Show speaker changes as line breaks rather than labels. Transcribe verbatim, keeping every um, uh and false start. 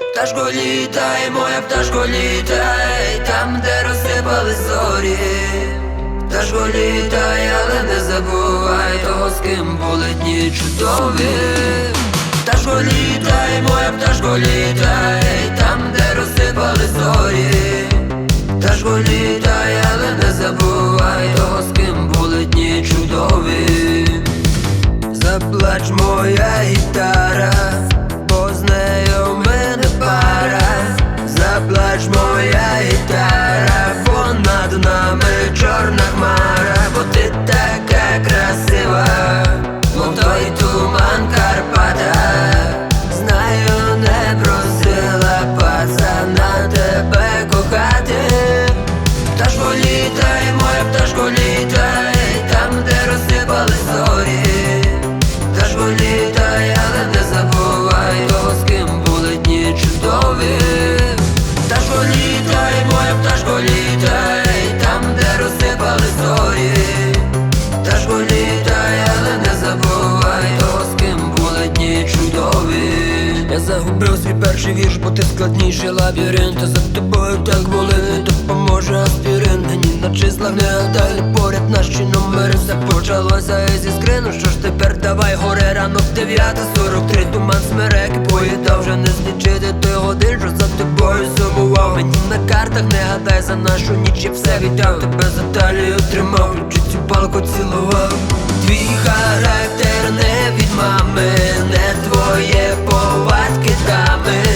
Пташко літай, моя пташко літай, там, де розсипали зорі. Пташко літай, але не забувай того, з ким були дні чудові. Пташко літай, моя пташко літай, там, де розсипали зорі. Пташко літай, але не забувай того, з ким були дні чудові. Заплач, моя гітара, бо з нею ми не пара. Заплач, моя гітара, бо над нами чорна хмара. Бо ти така красива, мов той туман Карпата. Знаю, не просила пацана тебе кохати. Пташко літай, моя пташко літай, там, де розсипали зорі. Пташко літай, але не забувай того, з ким були дні чудові. Пташко літай, моя пташко літай, там, де розсипали зорі. Пташко літай, але не забувай того, з ким були дні чудові. Я загубив свій перший вірш, бо ти складніший лабіринт. А за тобою так були, не допоможе аспірин. Ні на числах не гадали, поряд наші номери. Все почалося зі скрину, що ж тепер давай горе. Ранок дев'ята сорок три, туман смереки поїдав. Вже не злічити той годин, що за тобою сумував. Мені на картах не гадай за нашу ніч, я все віддав. Тебе за талію тримав, ключі цю палку цілував. Твій характер не від мами, не твоє повадки дами.